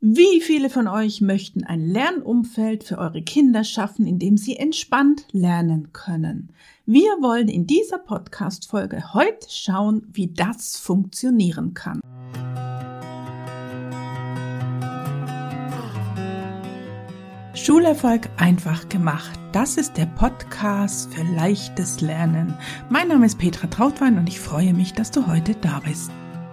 Wie viele von euch möchten ein Lernumfeld für eure Kinder schaffen, in dem sie entspannt lernen können? Wir wollen in dieser Podcast-Folge heute schauen, wie das funktionieren kann. Schulerfolg einfach gemacht. Das ist der Podcast für leichtes Lernen. Mein Name ist Petra Trautwein und ich freue mich, dass du heute da bist.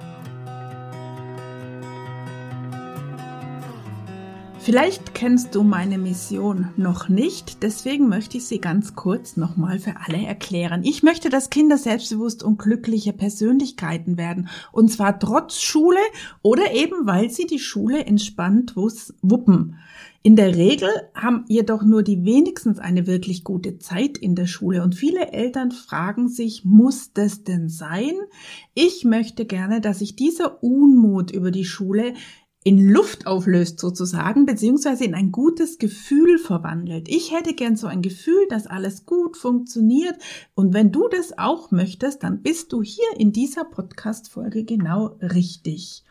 Vielleicht kennst du meine Mission noch nicht, deswegen möchte ich sie ganz kurz nochmal für alle erklären. Ich möchte, dass Kinder selbstbewusst und glückliche Persönlichkeiten werden, und zwar trotz Schule oder eben, weil sie die Schule entspannt wuppen. In der Regel haben jedoch nur die wenigstens eine wirklich gute Zeit in der Schule und viele Eltern fragen sich, muss das denn sein? Ich möchte gerne, dass sich dieser Unmut über die Schule in Luft auflöst sozusagen, beziehungsweise in ein gutes Gefühl verwandelt. Ich hätte gern so ein Gefühl, dass alles gut funktioniert, und wenn du das auch möchtest, dann bist du hier in dieser Podcast-Folge genau richtig.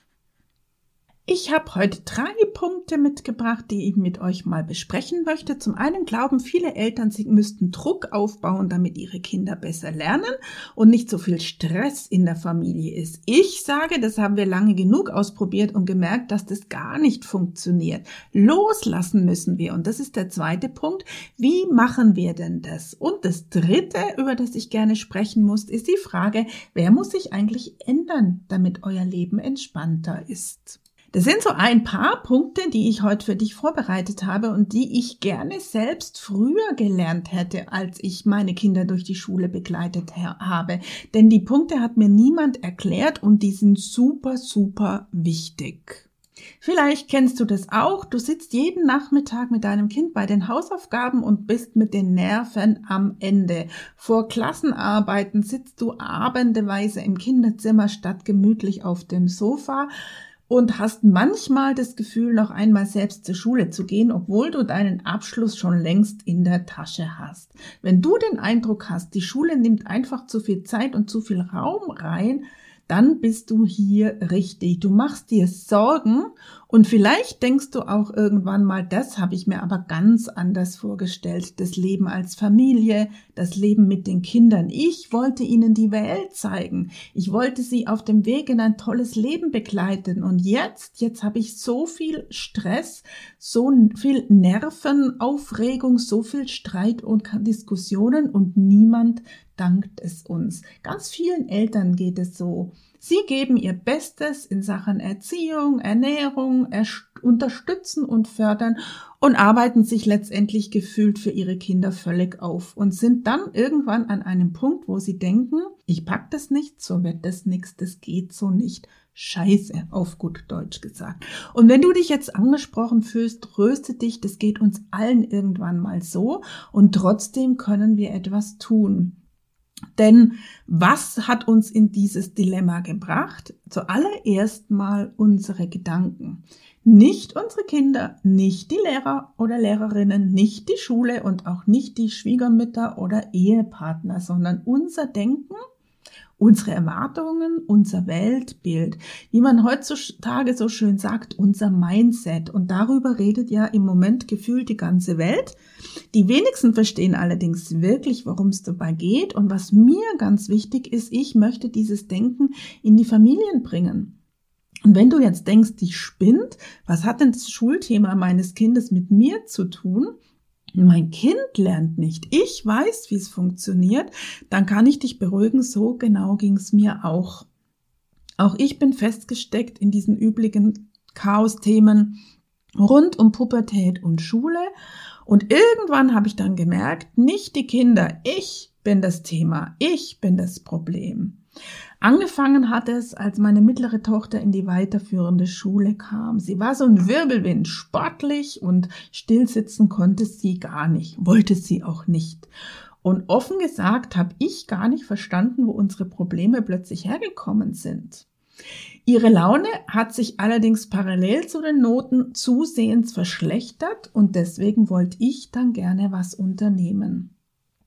Ich habe heute 3 Punkte mitgebracht, die ich mit euch mal besprechen möchte. Zum einen glauben viele Eltern, sie müssten Druck aufbauen, damit ihre Kinder besser lernen und nicht so viel Stress in der Familie ist. Ich sage, das haben wir lange genug ausprobiert und gemerkt, dass das gar nicht funktioniert. Loslassen müssen wir, und das ist der zweite Punkt. Wie machen wir denn das? Und das dritte, über das ich gerne sprechen muss, ist die Frage, wer muss sich eigentlich ändern, damit euer Leben entspannter ist? Das sind so ein paar Punkte, die ich heute für dich vorbereitet habe und die ich gerne selbst früher gelernt hätte, als ich meine Kinder durch die Schule begleitet habe. Denn die Punkte hat mir niemand erklärt und die sind super, super wichtig. Vielleicht kennst du das auch. Du sitzt jeden Nachmittag mit deinem Kind bei den Hausaufgaben und bist mit den Nerven am Ende. Vor Klassenarbeiten sitzt du abendeweise im Kinderzimmer statt gemütlich auf dem Sofa und hast manchmal das Gefühl, noch einmal selbst zur Schule zu gehen, obwohl du deinen Abschluss schon längst in der Tasche hast. Wenn du den Eindruck hast, die Schule nimmt einfach zu viel Zeit und zu viel Raum rein, dann bist du hier richtig. Du machst dir Sorgen und vielleicht denkst du auch irgendwann mal, das habe ich mir aber ganz anders vorgestellt. Das Leben als Familie, das Leben mit den Kindern. Ich wollte ihnen die Welt zeigen. Ich wollte sie auf dem Weg in ein tolles Leben begleiten. Und jetzt habe ich so viel Stress, so viel Nervenaufregung, so viel Streit und Diskussionen und niemand dankt es uns. Ganz vielen Eltern geht es so. Sie geben ihr Bestes in Sachen Erziehung, Ernährung, unterstützen und fördern und arbeiten sich letztendlich gefühlt für ihre Kinder völlig auf und sind dann irgendwann an einem Punkt, wo sie denken, ich pack das nicht, so wird das nichts, das geht so nicht. Scheiße, auf gut Deutsch gesagt. Und wenn du dich jetzt angesprochen fühlst, tröste dich, das geht uns allen irgendwann mal so und trotzdem können wir etwas tun. Denn was hat uns in dieses Dilemma gebracht? Zuallererst mal unsere Gedanken. Nicht unsere Kinder, nicht die Lehrer oder Lehrerinnen, nicht die Schule und auch nicht die Schwiegermütter oder Ehepartner, sondern unser Denken, unsere Erwartungen, unser Weltbild, wie man heutzutage so schön sagt, unser Mindset. Und darüber redet ja im Moment gefühlt die ganze Welt. Die wenigsten verstehen allerdings wirklich, worum es dabei geht. Und was mir ganz wichtig ist, ich möchte dieses Denken in die Familien bringen. Und wenn du jetzt denkst, ich spinnt, was hat denn das Schulthema meines Kindes mit mir zu tun? Mein Kind lernt nicht. Ich weiß, wie es funktioniert. Dann kann ich dich beruhigen. So genau ging es mir auch. Auch ich bin festgesteckt in diesen üblichen Chaos-Themen rund um Pubertät und Schule. Und irgendwann habe ich dann gemerkt, nicht die Kinder, ich bin das Thema, ich bin das Problem. Angefangen hat es, als meine mittlere Tochter in die weiterführende Schule kam. Sie war so ein Wirbelwind, sportlich, und stillsitzen konnte sie gar nicht, wollte sie auch nicht. Und offen gesagt habe ich gar nicht verstanden, wo unsere Probleme plötzlich hergekommen sind. Ihre Laune hat sich allerdings parallel zu den Noten zusehends verschlechtert und deswegen wollte ich dann gerne was unternehmen.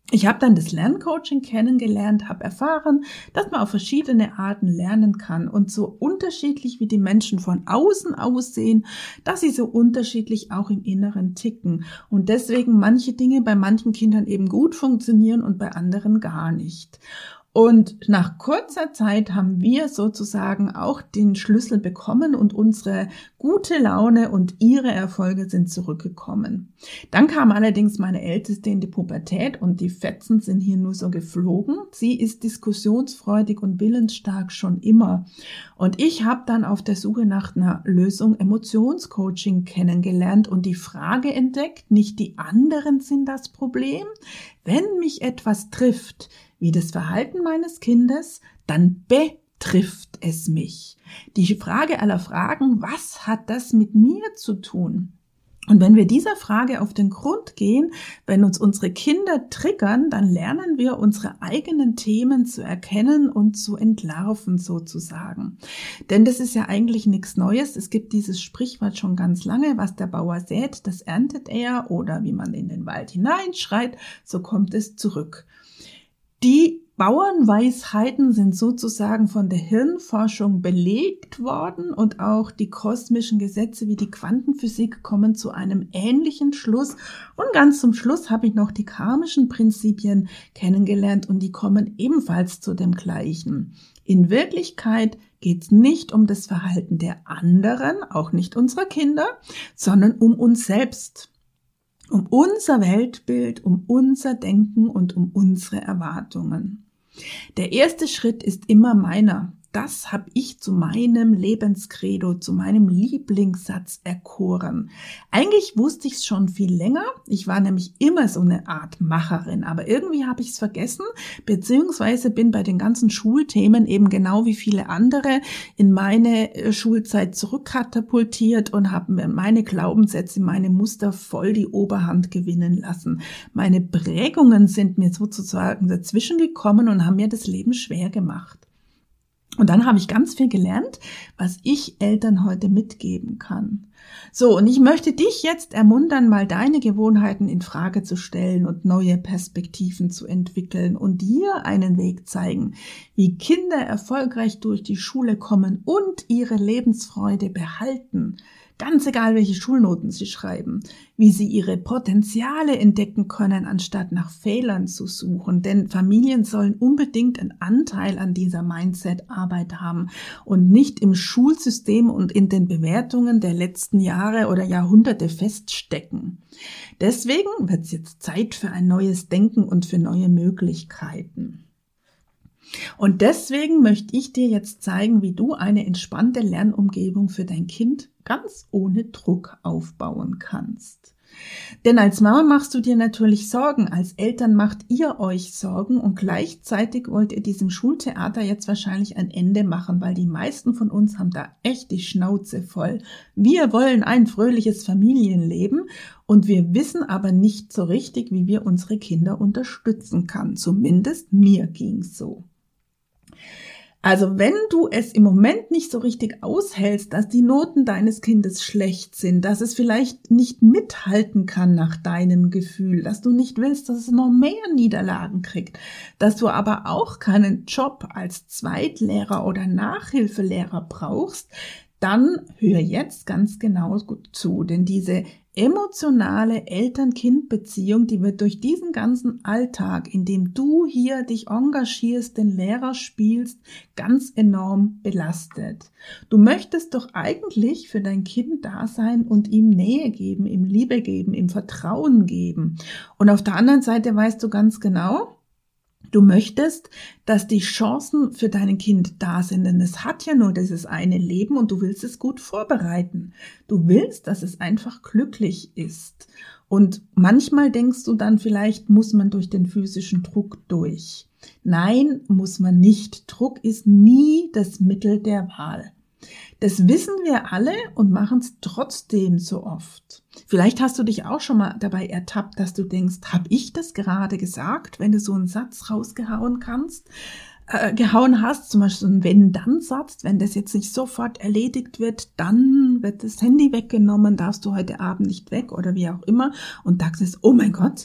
Ich habe dann das Lerncoaching kennengelernt, habe erfahren, dass man auf verschiedene Arten lernen kann und so unterschiedlich wie die Menschen von außen aussehen, dass sie so unterschiedlich auch im Inneren ticken und deswegen manche Dinge bei manchen Kindern eben gut funktionieren und bei anderen gar nicht. Und nach kurzer Zeit haben wir sozusagen auch den Schlüssel bekommen und unsere gute Laune und ihre Erfolge sind zurückgekommen. Dann kam allerdings meine Älteste in die Pubertät und die Fetzen sind hier nur so geflogen. Sie ist diskussionsfreudig und willensstark schon immer. Und ich habe dann auf der Suche nach einer Lösung Emotionscoaching kennengelernt und die Frage entdeckt, nicht die anderen sind das Problem. Wenn mich etwas trifft, wie das Verhalten meines Kindes, dann betrifft es mich. Die Frage aller Fragen, was hat das mit mir zu tun? Und wenn wir dieser Frage auf den Grund gehen, wenn uns unsere Kinder triggern, dann lernen wir unsere eigenen Themen zu erkennen und zu entlarven sozusagen. Denn das ist ja eigentlich nichts Neues. Es gibt dieses Sprichwort schon ganz lange, was der Bauer sät, das erntet er, oder wie man in den Wald hineinschreit, so kommt es zurück. Die Bauernweisheiten sind sozusagen von der Hirnforschung belegt worden und auch die kosmischen Gesetze wie die Quantenphysik kommen zu einem ähnlichen Schluss. Und ganz zum Schluss habe ich noch die karmischen Prinzipien kennengelernt und die kommen ebenfalls zu dem Gleichen. In Wirklichkeit geht es nicht um das Verhalten der anderen, auch nicht unserer Kinder, sondern um uns selbst. Um unser Weltbild, um unser Denken und um unsere Erwartungen. Der erste Schritt ist immer meiner. Das habe ich zu meinem Lebenskredo, zu meinem Lieblingssatz erkoren. Eigentlich wusste ich es schon viel länger. Ich war nämlich immer so eine Art Macherin, aber irgendwie habe ich es vergessen, beziehungsweise bin bei den ganzen Schulthemen eben genau wie viele andere in meine Schulzeit zurückkatapultiert und habe mir meine Glaubenssätze, meine Muster voll die Oberhand gewinnen lassen. Meine Prägungen sind mir sozusagen dazwischen gekommen und haben mir das Leben schwer gemacht. Und dann habe ich ganz viel gelernt, was ich Eltern heute mitgeben kann. So, und ich möchte dich jetzt ermuntern, mal deine Gewohnheiten in Frage zu stellen und neue Perspektiven zu entwickeln und dir einen Weg zeigen, wie Kinder erfolgreich durch die Schule kommen und ihre Lebensfreude behalten. Ganz egal, welche Schulnoten sie schreiben, wie sie ihre Potenziale entdecken können, anstatt nach Fehlern zu suchen. Denn Familien sollen unbedingt einen Anteil an dieser Mindset-Arbeit haben und nicht im Schulsystem und in den Bewertungen der letzten Jahre oder Jahrhunderte feststecken. Deswegen wird es jetzt Zeit für ein neues Denken und für neue Möglichkeiten. Und deswegen möchte ich dir jetzt zeigen, wie du eine entspannte Lernumgebung für dein Kind ganz ohne Druck aufbauen kannst. Denn als Mama machst du dir natürlich Sorgen, als Eltern macht ihr euch Sorgen und gleichzeitig wollt ihr diesem Schultheater jetzt wahrscheinlich ein Ende machen, weil die meisten von uns haben da echt die Schnauze voll. Wir wollen ein fröhliches Familienleben und wir wissen aber nicht so richtig, wie wir unsere Kinder unterstützen können. Zumindest mir ging's so. Also wenn du es im Moment nicht so richtig aushältst, dass die Noten deines Kindes schlecht sind, dass es vielleicht nicht mithalten kann nach deinem Gefühl, dass du nicht willst, dass es noch mehr Niederlagen kriegt, dass du aber auch keinen Job als Zweitlehrer oder Nachhilfelehrer brauchst, dann hör jetzt ganz genau gut zu, denn diese emotionale Eltern-Kind-Beziehung, die wird durch diesen ganzen Alltag, in dem du hier dich engagierst, den Lehrer spielst, ganz enorm belastet. Du möchtest doch eigentlich für dein Kind da sein und ihm Nähe geben, ihm Liebe geben, ihm Vertrauen geben. Und auf der anderen Seite weißt du ganz genau, du möchtest, dass die Chancen für dein Kind da sind, denn es hat ja nur dieses eine Leben und du willst es gut vorbereiten. Du willst, dass es einfach glücklich ist. Und manchmal denkst du dann, vielleicht muss man durch den physischen Druck durch. Nein, muss man nicht. Druck ist nie das Mittel der Wahl. Das wissen wir alle und machen es trotzdem so oft. Vielleicht hast du dich auch schon mal dabei ertappt, dass du denkst, habe ich das gerade gesagt, wenn du so einen Satz rausgehauen gehauen hast, zum Beispiel so einen Wenn-Dann-Satz, wenn das jetzt nicht sofort erledigt wird, dann wird das Handy weggenommen, darfst du heute Abend nicht weg oder wie auch immer und dachtest, oh mein Gott,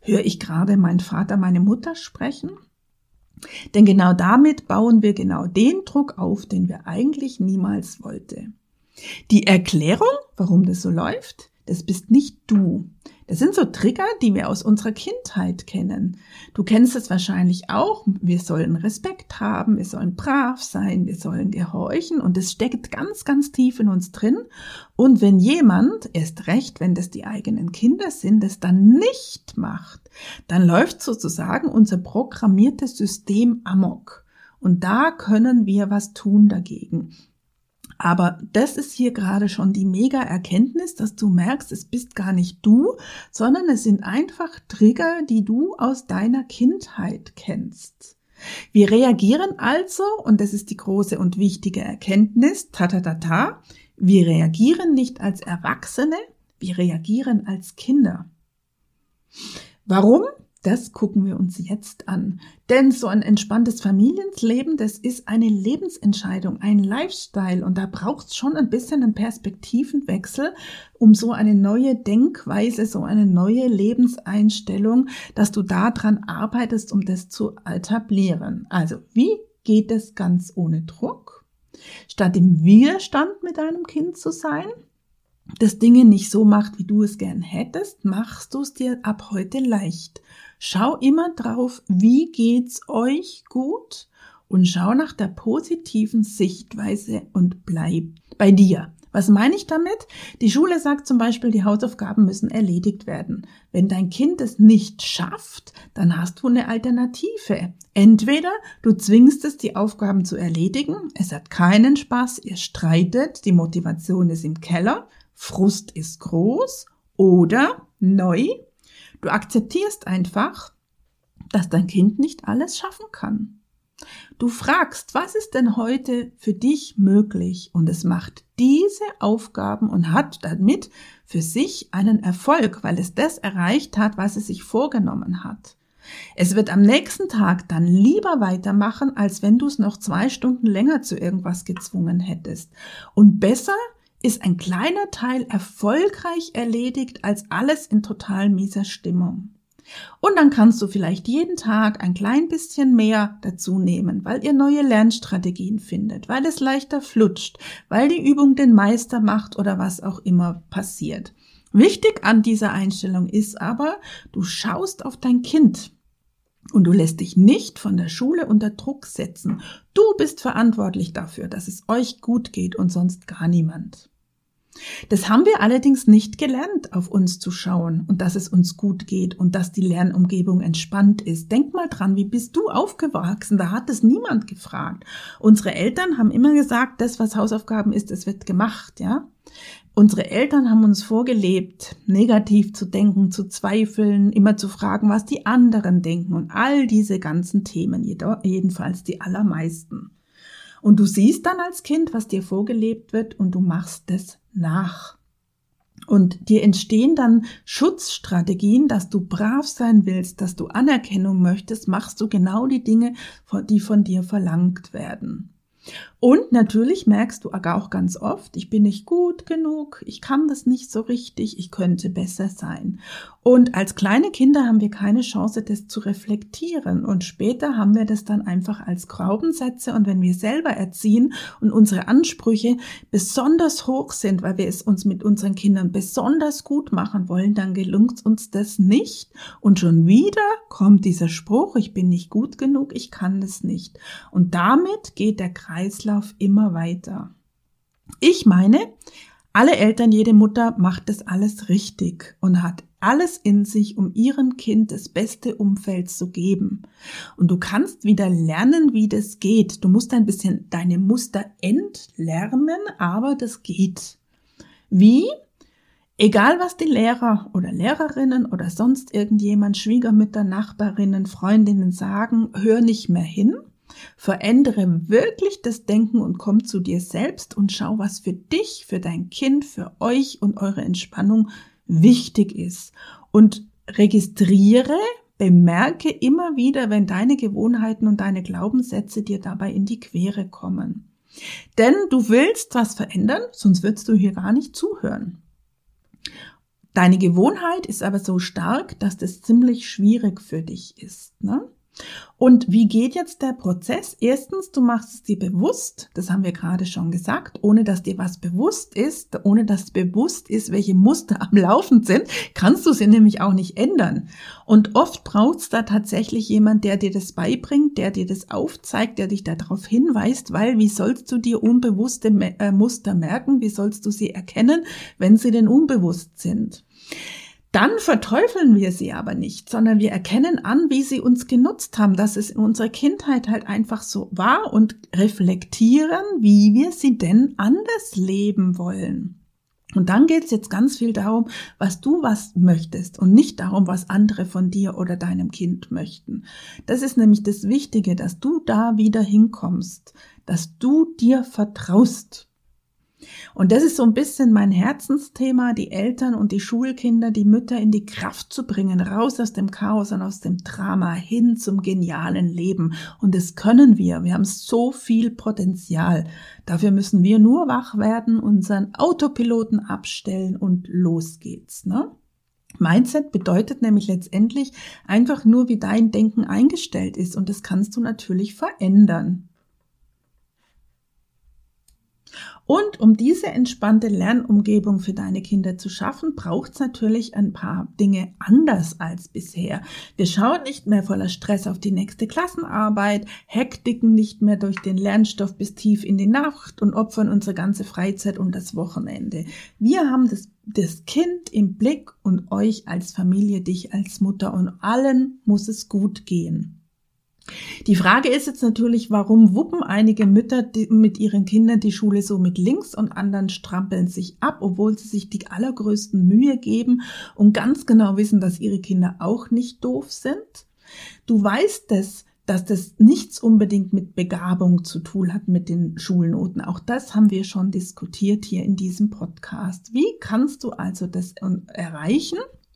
Höre ich gerade meinen Vater, meine Mutter sprechen? Denn genau damit bauen wir genau den Druck auf, den wir eigentlich niemals wollten. Die Erklärung, warum das so läuft, das bist nicht du. Das sind so Trigger, die wir aus unserer Kindheit kennen. Du kennst es wahrscheinlich auch. Wir sollen Respekt haben, wir sollen brav sein, wir sollen gehorchen und es steckt ganz, ganz tief in uns drin. Und wenn jemand, erst recht, wenn das die eigenen Kinder sind, das dann nicht macht, dann läuft sozusagen unser programmiertes System amok. Und da können wir was tun dagegen. Aber das ist hier gerade schon die Mega-Erkenntnis, dass du merkst, es bist gar nicht du, sondern es sind einfach Trigger, die du aus deiner Kindheit kennst. Wir reagieren also, und das ist die große und wichtige Erkenntnis, wir reagieren nicht als Erwachsene, wir reagieren als Kinder. Warum? Das gucken wir uns jetzt an. Denn so ein entspanntes Familienleben, das ist eine Lebensentscheidung, ein Lifestyle. Und da braucht es schon ein bisschen einen Perspektivenwechsel, um so eine neue Denkweise, so eine neue Lebenseinstellung, dass du daran arbeitest, um das zu etablieren. Also, wie geht es ganz ohne Druck? Statt im Widerstand mit deinem Kind zu sein, das Dinge nicht so macht, wie du es gern hättest, machst du es dir ab heute leicht. Schau immer drauf, wie geht's euch gut und schau nach der positiven Sichtweise und bleib bei dir. Was meine ich damit? Die Schule sagt zum Beispiel, die Hausaufgaben müssen erledigt werden. Wenn dein Kind es nicht schafft, dann hast du eine Alternative. Entweder du zwingst es, die Aufgaben zu erledigen, es hat keinen Spaß, ihr streitet, die Motivation ist im Keller, Frust ist groß, oder neu, du akzeptierst einfach, dass dein Kind nicht alles schaffen kann. Du fragst, was ist denn heute für dich möglich? Und es macht diese Aufgaben und hat damit für sich einen Erfolg, weil es das erreicht hat, was es sich vorgenommen hat. Es wird am nächsten Tag dann lieber weitermachen, als wenn du es noch 2 Stunden länger zu irgendwas gezwungen hättest. Und besser ist ein kleiner Teil erfolgreich erledigt als alles in total mieser Stimmung. Und dann kannst du vielleicht jeden Tag ein klein bisschen mehr dazu nehmen, weil ihr neue Lernstrategien findet, weil es leichter flutscht, weil die Übung den Meister macht oder was auch immer passiert. Wichtig an dieser Einstellung ist aber, du schaust auf dein Kind. Und du lässt dich nicht von der Schule unter Druck setzen. Du bist verantwortlich dafür, dass es euch gut geht und sonst gar niemand. Das haben wir allerdings nicht gelernt, auf uns zu schauen und dass es uns gut geht und dass die Lernumgebung entspannt ist. Denk mal dran, wie bist du aufgewachsen? Da hat es niemand gefragt. Unsere Eltern haben immer gesagt, das, was Hausaufgaben ist, das wird gemacht, ja? Unsere Eltern haben uns vorgelebt, negativ zu denken, zu zweifeln, immer zu fragen, was die anderen denken und all diese ganzen Themen, jedenfalls die allermeisten. Und du siehst dann als Kind, was dir vorgelebt wird und du machst es nach. Und dir entstehen dann Schutzstrategien, dass du brav sein willst, dass du Anerkennung möchtest, machst du genau die Dinge, die von dir verlangt werden. Und natürlich merkst du auch ganz oft, ich bin nicht gut genug, ich kann das nicht so richtig, ich könnte besser sein. Und als kleine Kinder haben wir keine Chance, das zu reflektieren. Und später haben wir das dann einfach als Glaubenssätze. Und wenn wir selber erziehen und unsere Ansprüche besonders hoch sind, weil wir es uns mit unseren Kindern besonders gut machen wollen, dann gelingt uns das nicht. Und schon wieder kommt dieser Spruch, ich bin nicht gut genug, ich kann das nicht. Und damit geht der Kreislauf immer weiter. Ich meine, alle Eltern, jede Mutter macht das alles richtig und hat alles in sich, um ihrem Kind das beste Umfeld zu geben. Und du kannst wieder lernen, wie das geht. Du musst ein bisschen deine Muster entlernen, aber das geht. Wie? Egal, was die Lehrer oder Lehrerinnen oder sonst irgendjemand, Schwiegermütter, Nachbarinnen, Freundinnen sagen, hör nicht mehr hin. Verändere wirklich das Denken und komm zu dir selbst und schau, was für dich, für dein Kind, für euch und eure Entspannung wichtig ist. Und registriere, bemerke immer wieder, wenn deine Gewohnheiten und deine Glaubenssätze dir dabei in die Quere kommen. Denn du willst was verändern, sonst würdest du hier gar nicht zuhören. Deine Gewohnheit ist aber so stark, dass das ziemlich schwierig für dich ist, ne? Und wie geht jetzt der Prozess? Erstens, du machst es dir bewusst, das haben wir gerade schon gesagt, ohne dass dir was bewusst ist, ohne dass bewusst ist, welche Muster am Laufen sind, kannst du sie nämlich auch nicht ändern. Und oft braucht es da tatsächlich jemand, der dir das beibringt, der dir das aufzeigt, der dich darauf hinweist, weil wie sollst du dir unbewusste Muster merken, wie sollst du sie erkennen, wenn sie denn unbewusst sind? Dann verteufeln wir sie aber nicht, sondern wir erkennen an, wie sie uns genutzt haben, dass es in unserer Kindheit halt einfach so war und reflektieren, wie wir sie denn anders leben wollen. Und dann geht es jetzt ganz viel darum, was du möchtest und nicht darum, was andere von dir oder deinem Kind möchten. Das ist nämlich das Wichtige, dass du da wieder hinkommst, dass du dir vertraust. Und das ist so ein bisschen mein Herzensthema, die Eltern und die Schulkinder, die Mütter in die Kraft zu bringen, raus aus dem Chaos und aus dem Drama hin zum genialen Leben. Und das können wir. Wir haben so viel Potenzial. Dafür müssen wir nur wach werden, unseren Autopiloten abstellen und los geht's, ne? Mindset bedeutet nämlich letztendlich einfach nur, wie dein Denken eingestellt ist. Und das kannst du natürlich verändern. Und um diese entspannte Lernumgebung für deine Kinder zu schaffen, braucht es natürlich ein paar Dinge anders als bisher. Wir schauen nicht mehr voller Stress auf die nächste Klassenarbeit, hektiken nicht mehr durch den Lernstoff bis tief in die Nacht und opfern unsere ganze Freizeit und das Wochenende. Wir haben das Kind im Blick und euch als Familie, dich als Mutter, und allen muss es gut gehen. Die Frage ist jetzt natürlich, warum wuppen einige Mütter mit ihren Kindern die Schule so mit links und anderen strampeln sich ab, obwohl sie sich die allergrößten Mühe geben und ganz genau wissen, dass ihre Kinder auch nicht doof sind? Du weißt es, dass das nichts unbedingt mit Begabung zu tun hat mit den Schulnoten. Auch das haben wir schon diskutiert hier in diesem Podcast. Wie kannst du also das erreichen?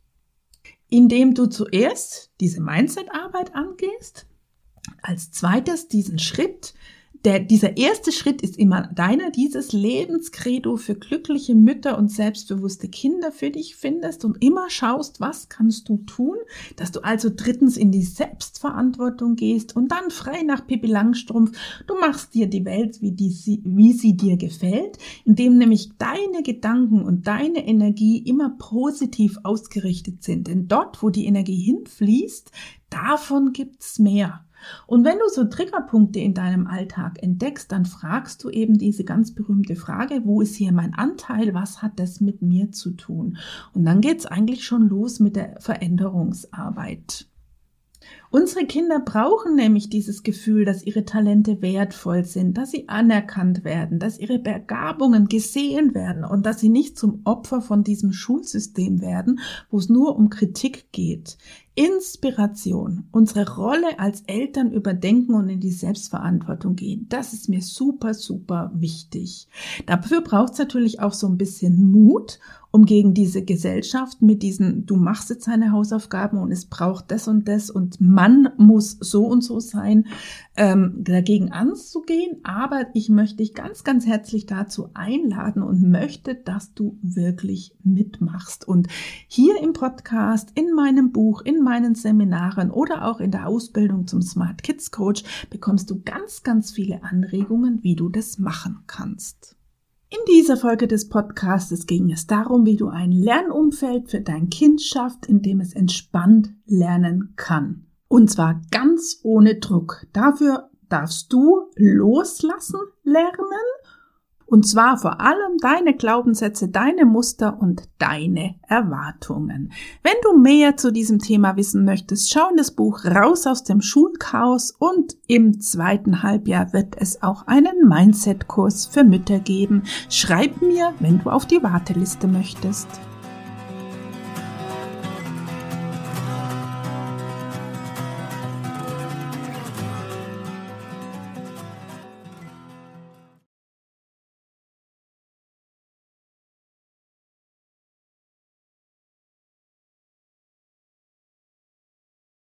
Indem du zuerst diese Mindset-Arbeit angehst. Als zweites diesen Schritt, dieser erste Schritt ist immer deiner, dieses Lebenskredo für glückliche Mütter und selbstbewusste Kinder für dich findest und immer schaust, was kannst du tun, dass du also drittens in die Selbstverantwortung gehst und dann frei nach Pippi Langstrumpf, du machst dir die Welt, wie sie dir gefällt, indem nämlich deine Gedanken und deine Energie immer positiv ausgerichtet sind, denn dort, wo die Energie hinfließt, davon gibt's mehr. Und wenn du so Triggerpunkte in deinem Alltag entdeckst, dann fragst du eben diese ganz berühmte Frage, wo ist hier mein Anteil, was hat das mit mir zu tun? Und dann geht's eigentlich schon los mit der Veränderungsarbeit. Unsere Kinder brauchen nämlich dieses Gefühl, dass ihre Talente wertvoll sind, dass sie anerkannt werden, dass ihre Begabungen gesehen werden und dass sie nicht zum Opfer von diesem Schulsystem werden, wo es nur um Kritik geht. Inspiration, unsere Rolle als Eltern überdenken und in die Selbstverantwortung gehen. Das ist mir super, super wichtig. Dafür braucht es natürlich auch so ein bisschen Mut, um gegen diese Gesellschaft mit diesen, du machst jetzt deine Hausaufgaben und es braucht das und man muss so und so sein, dagegen anzugehen. Aber ich möchte dich ganz, ganz herzlich dazu einladen und möchte, dass du wirklich mitmachst. Und hier im Podcast, in meinem Buch, in meinen Seminaren oder auch in der Ausbildung zum Smart Kids Coach bekommst du ganz, ganz viele Anregungen, wie du das machen kannst. In dieser Folge des Podcasts ging es darum, wie du ein Lernumfeld für dein Kind schaffst, in dem es entspannt lernen kann. Und zwar ganz ohne Druck. Dafür darfst du loslassen lernen. Und zwar vor allem deine Glaubenssätze, deine Muster und deine Erwartungen. Wenn du mehr zu diesem Thema wissen möchtest, schau in das Buch Raus aus dem Schulchaos und im 2. Halbjahr wird es auch einen Mindset-Kurs für Mütter geben. Schreib mir, wenn du auf die Warteliste möchtest.